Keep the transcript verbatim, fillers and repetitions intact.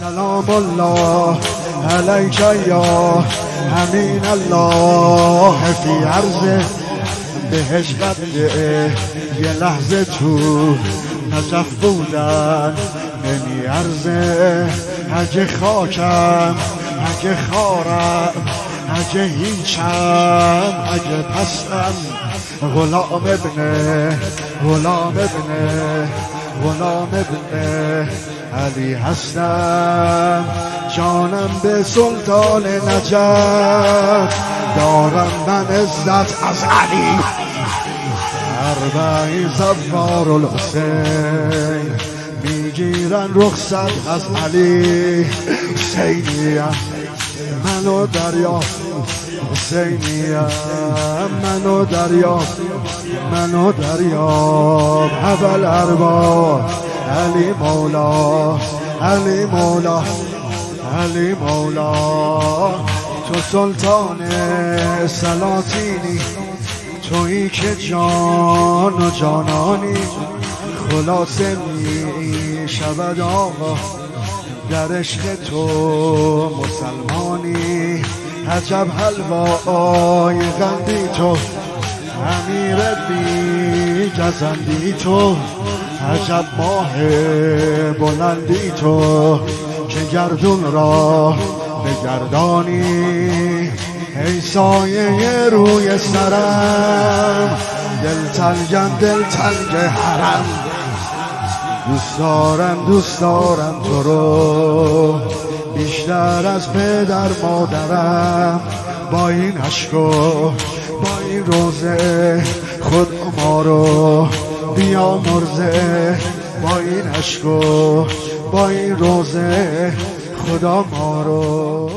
سلام الله علیک یا امین الله. فی عرض بهش قده یه لحظه تو نجف بودن نمی ارزه. اگه خاکم اگه خارم اگه هیچم اگه پستم غلام ابن غلام ابن غلام ابن علی هستم. جانم به سلطان نجف دارم من عزت از علی. اربعی زوار الحسین میگیرن رخصت از علی. حسینیم منو دریا حسینیم منو دریا منو دریا. اول ارباب علی مولا علی مولا علی مولا. تو سلطان سلاطینی تویی که جان و جانانی. خلاصه می شود آقا در عشق تو مسلمانی. عجب حلوای غندی تو امیر بی گزندی تو. عجب ماه بلندی تو که گردون را بگردانی. ای سایه روی سرم دلتنگم دلتنگ حرم. دوست دارم دوست دارم تو رو بیشتر از پدر مادرم. با این عشق و با این روزه خود ما رو بیا مرزه. با این عشق و با این روزه خدا ما رو